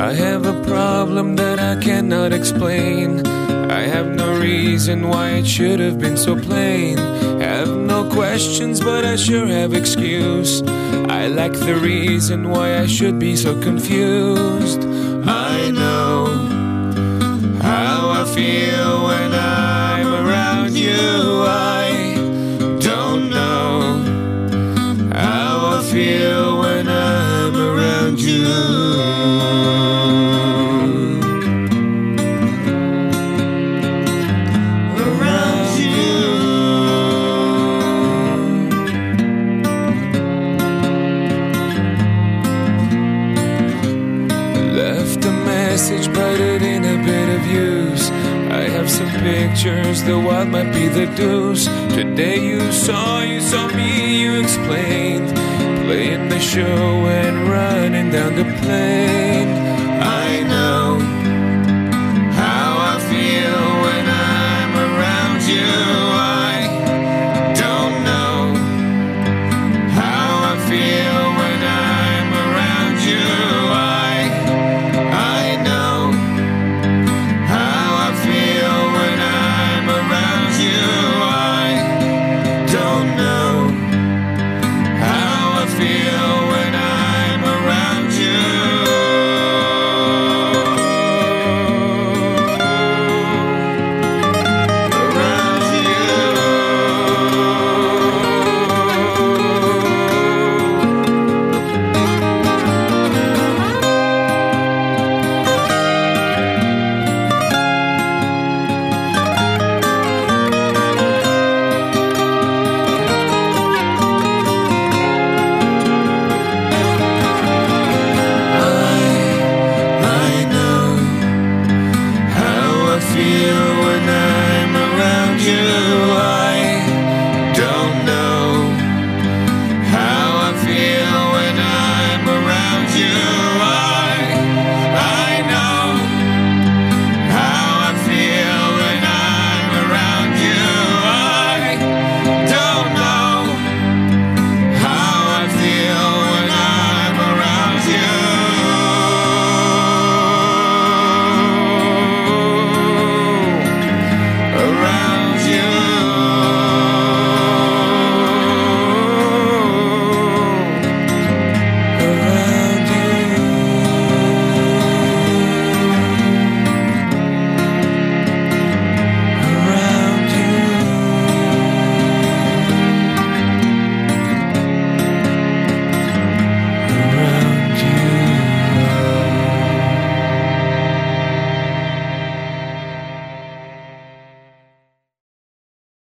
I have a problem that I cannot explain. I have no reason why it should have been so plain. Have no questions, but I sure have excuse. I lack the reason why I should be so confused. I know how I feel when I'm around you. I don't know how I feel when I'm around you. But it ain't a bit of use. I have some pictures, the wild might be the deuce. Today you saw me, you explained. Playing the show and running down the plane.